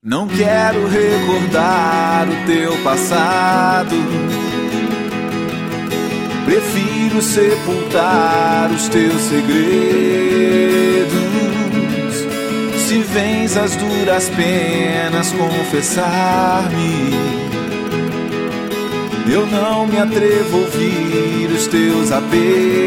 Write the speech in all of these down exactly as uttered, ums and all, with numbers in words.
Não quero recordar o teu passado. Prefiro sepultar os teus segredos. Se vens às duras penas confessar-me, eu não me atrevo a ouvir os teus apelos.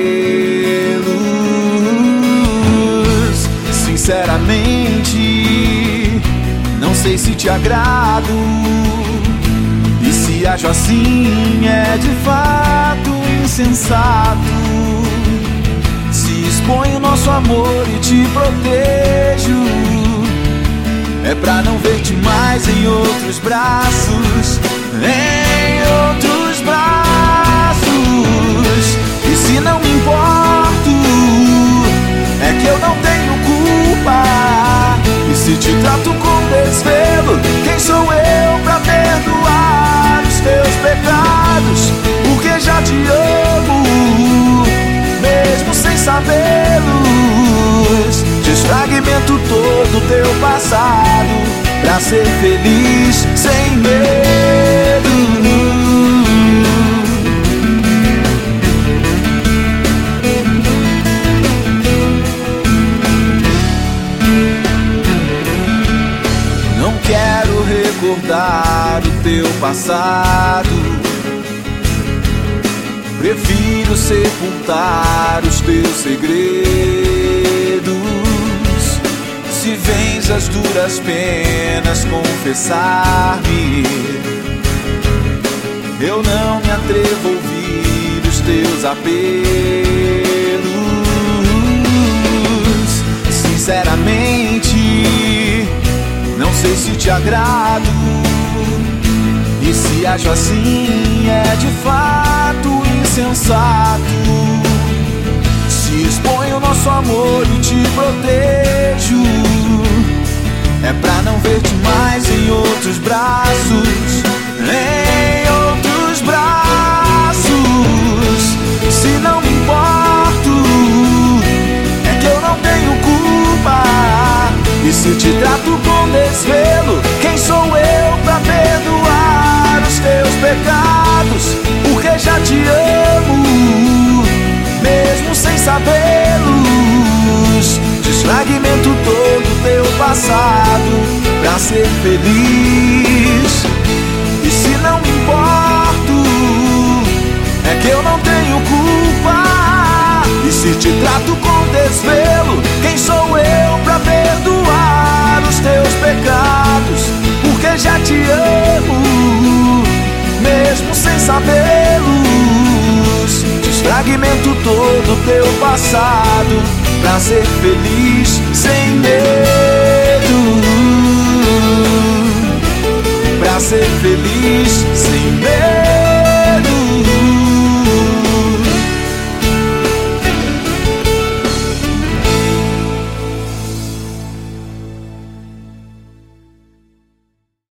Sinceramente, não sei se te agrado, e se ajo assim é de fato insensato. Se exponho nosso amor e te protejo, é pra não ver-te mais em outros braços, em outros braços. E se não me importo, é que eu não tenho culpa. E se te trato com desvelo, quem sou eu pra perdoar os teus pecados? Porque já te amo, mesmo sem sabê-los. Desfragmento todo o teu passado pra ser feliz sem medo. Não quero recordar o teu passado. Prefiro sepultar os teus segredos. Se vens às duras penas confessar-me, eu não me atrevo a ouvir os teus apelos. Sinceramente, não sei se te agrado, e se ajo assim é de fato insensato. Se exponho nosso amor e te protejo, é pra não ver-te mais em outros braços, em outros braços. Se não me importo, é que eu não tenho culpa. E se te trato com desvelo, quem sou eu pra perdoar os teus pecados? Porque já te amo, mesmo sem sabê-los. Desfragmento todo o teu passado pra ser feliz. E se não me importo, é que eu não tenho culpa. E se te trato com desvelo, quem sou eu pra perdoar os teus pecados? Porque já te amo, mesmo sem sabê-los. Desfragmento todo o teu passado pra ser feliz sem medo.